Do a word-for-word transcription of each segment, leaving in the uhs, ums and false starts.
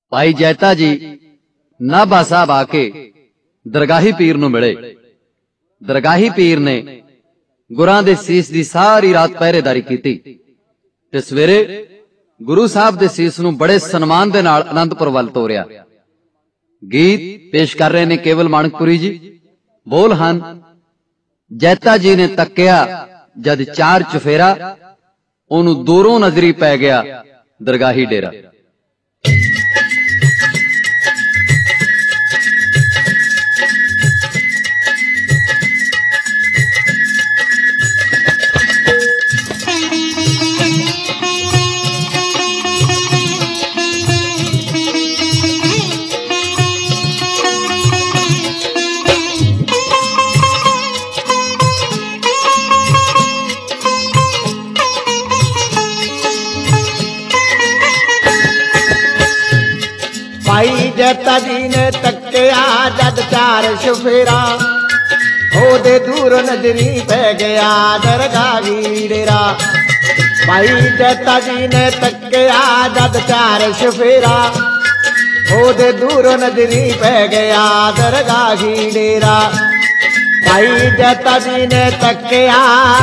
भाई जैता जी नाभा साहब आके दरगाही पीर नूं मिले। दरगाही पीर ने गुरां दे सीस दी सारी रात पहरेदारी कीती ते सवेरे गुरु साहब दे सीस नूं बड़े सन्मान दे नाल आनंदपुर वल तोरिया। गीत पेश कर रहे ने केवल माणकपुरी जी। बोल हन जैता जी ने तक्या जद चार चुफेरा, ओनू दूरों नजरी पै गया दरगाही डेरा। भाई जैता जी ने तक्या जद चार चुफेरा, ओदे दूर नजरी पै गया दरगाही डेरा। भाई जैता जी ने तक्या जद चार चुफेरा, ओदे दूर नजरी पै गया दरगाही डेरा। भाई जैता जी ने तक्या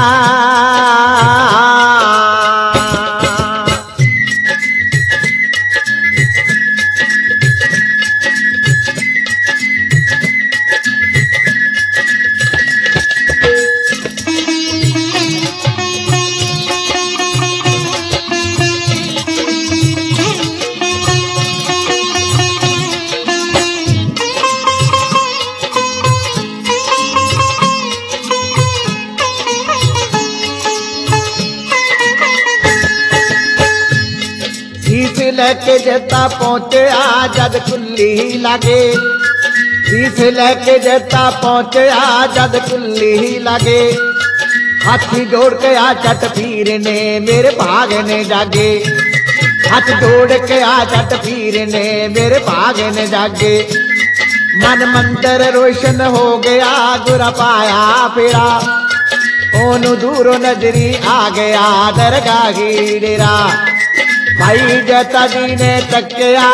शीश लेके जैता पहुंचया जद कुल्ली लागे। शीश लेके जैता पहुंचया जद कुल्ली लागे। हाथी जोड़ के आ चट पीर ने मेरे भाग ने जागे। हाथ जोड़ के आ चट पीर ने मेरे भाग ने जागे। मन मंदिर रोशन हो गया गुरा पाया फेरा, ओनू दूरों नजरी आ गया दरगाही डेरा। भाई जैता जी ने तक्या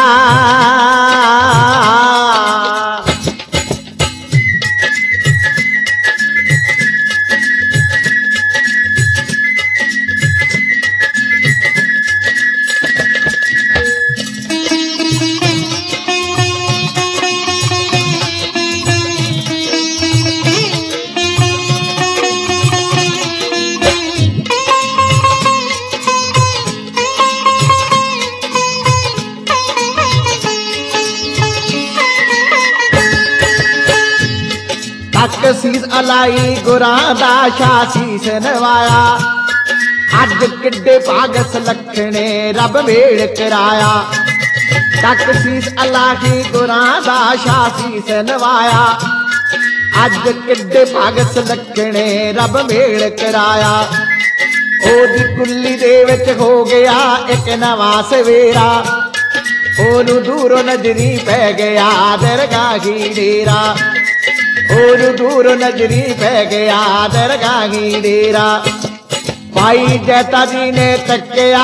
तक सीस अलाई गुरां दा शाह सीस नवाया। अज किड्डे भागस लखने रब मेल कराया। तक सीस अलाई गुरां दा शाह सीस नवाया। अज किड्डे भागस लखने रब मेल कराया। ओदी कुल्ली दे विच हो गया एक नवा सवेरा, ओनू दूरों नजरी पै गया दरगाही डेरा। और दूर नजरी पै गया दरगाही डेरा। भाई जैता जी ने तक्या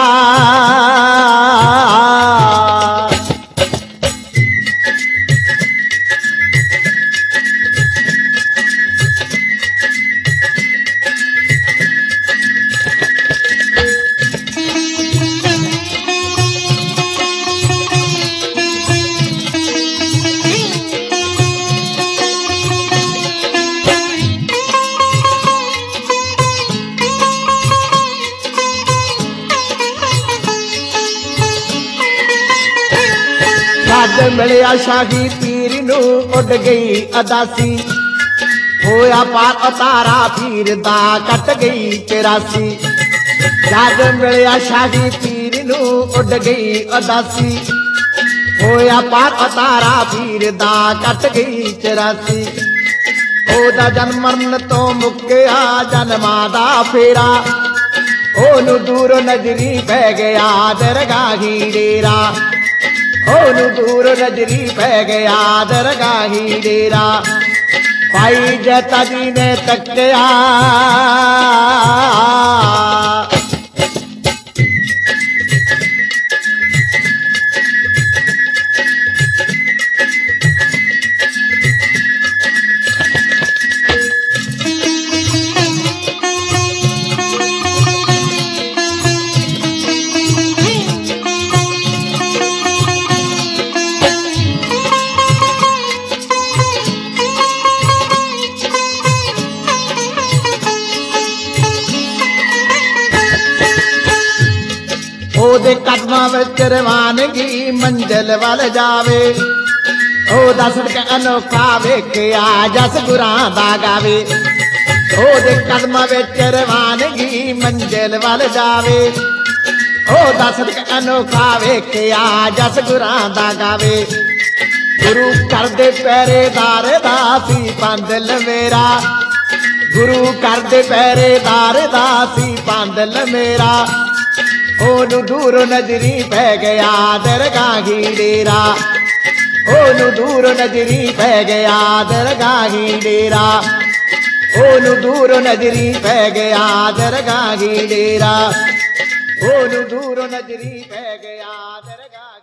जद मिलिया शाही पीर नू उड़ गई अदासी। होया पार अतारा पीर दा कट गई चौरासी। जद मिलिया शाही पीर नू उड़ गई अदासी। होया पार अतारा पीर दा कट गई चौरासी। ओदा जन्म मरण तो मुक्या जन्मा दा फेरा, ओनू दूर नजरी पै गया दरगाही डेरा। ओनू दूर नजरी पै गया दरगाही डेरा। भाई जैता जी ने तक्या ਉਹਦੇ ਕਦਮਾਂ ਵਿੱਚ ਰਵਾਨਗੀ ਮੰਜ਼ਿਲ ਵੱਲ ਜਾਵੇ। ਉਹਦਾ ਸੜਕ ਅਨੋਖਾ ਵੇਖਿਆ ਜਸ ਗੁਰਾਂ ਦਾ ਗਾਵੇ। ਉਹਦੇ ਕਦਮਾਂ ਵਿੱਚ ਰਵਾਨਗੀ ਮੰਜ਼ਿਲ ਵੱਲ ਜਾਵੇ। ਉਹਦਾ ਸੜਕ ਅਨੋਖਾ ਵੇਖਿਆ ਜਸ ਗੁਰਾਂ ਦਾ ਗਾਵੇ। ਗੁਰੂ ਕਰਦੇ ਪਹਿਰੇਦਾਰ ਦਾ ਸੀ ਪੰਦਲ ਮੇਰਾ। ਗੁਰੂ ਕਰਦੇ ਪਹਿਰੇਦਾਰ ਦਾ ਸੀ ਪੰਦਲ ਮੇਰਾ। ਉਹਨੂੰ ਦੂਰੋਂ ਨਜ਼ਰੀ ਪੈ ਗਿਆ ਦਰਗਾਹੀ ਡੇਰਾ। ਉਹਨੂੰ ਦੂਰੋਂ ਨਜ਼ਰੀ ਪੈ ਗਿਆ ਦਰਗਾਹੀ ਡੇਰਾ। ਉਹਨੂੰ ਦੂਰੋਂ ਨਜ਼ਰੀ ਪੈ ਗਿਆ ਦਰਗਾਹੀ ਡੇਰਾ। ਉਹਨੂੰ ਦੂਰੋਂ ਨਜ਼ਰੀ ਪੈ ਗਿਆ ਦਰਗਾਹੀ